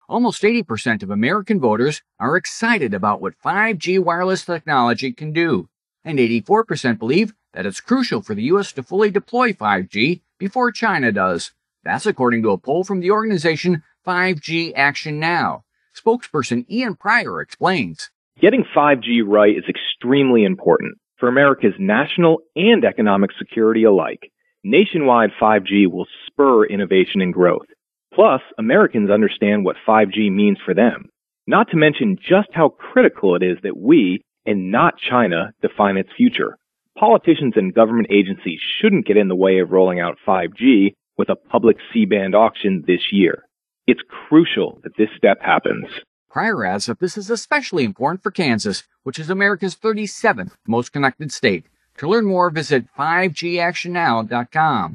Almost 80% of American voters are excited about what 5G wireless technology can do, and 84% believe that it's crucial for the U.S. to fully deploy 5G before China does. That's according to a poll from the organization 5G Action Now. Spokesperson Ian Pryor explains. Getting 5G right is extremely important for America's national and economic security alike. Nationwide 5G will spur innovation and growth. Plus, Americans understand what 5G means for them, not to mention just how critical it is that we, and not China, define its future. Politicians and government agencies shouldn't get in the way of rolling out 5G with a public C-band auction this year. It's crucial that this step happens. Pryor adds that this is especially important for Kansas, which is America's 37th most connected state. To learn more, visit 5gactionnow.com.